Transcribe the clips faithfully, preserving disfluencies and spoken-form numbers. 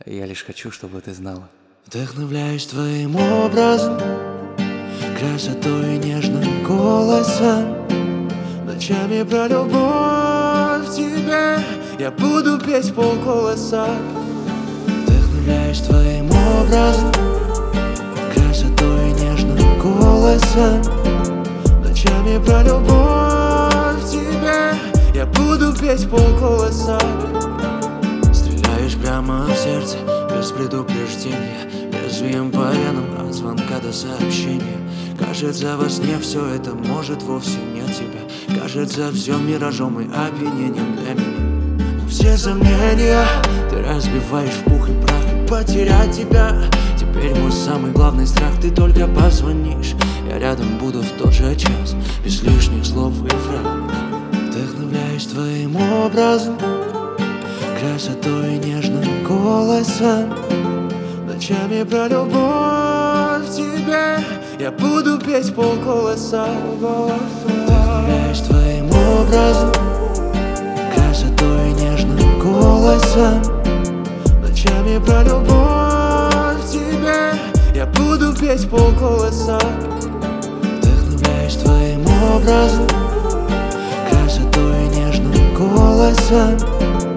Я лишь хочу, чтобы ты знала. Вдохновляюсь твоим образом, красотой и нежным голосом. Ночами про любовь тебе я буду петь полголоса. Вдохновляюсь твоим образом, красотой и нежным голосом. Ночами про любовь тебе я буду петь полголоса. Стреляешь прямо в сердце, без предупреждения, лезвием по венам от звонка до сообщения. Кажется, во сне все это может вовсе нет тебя. Кажется, все миражом и опьянением для меня. Но все сомнения ты разбиваешь в пух и прах. И потерять тебя теперь мой самый главный страх. Ты только позвонишь, я рядом буду в тот же час, без лишних слов и фраз. Вдохновляюсь твоим образом, красотой и нежным голосом. Ночами про любовь тебе я буду петь полголоса. Вдохновляюсь твоим образом, красотой и нежным голосом. Ночами про любовь тебе я буду петь полголоса. Вдохновляюсь твоим образом, красотой и нежным голосом.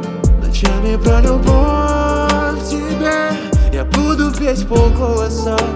Ночами про любовь тебе я буду петь полголоса.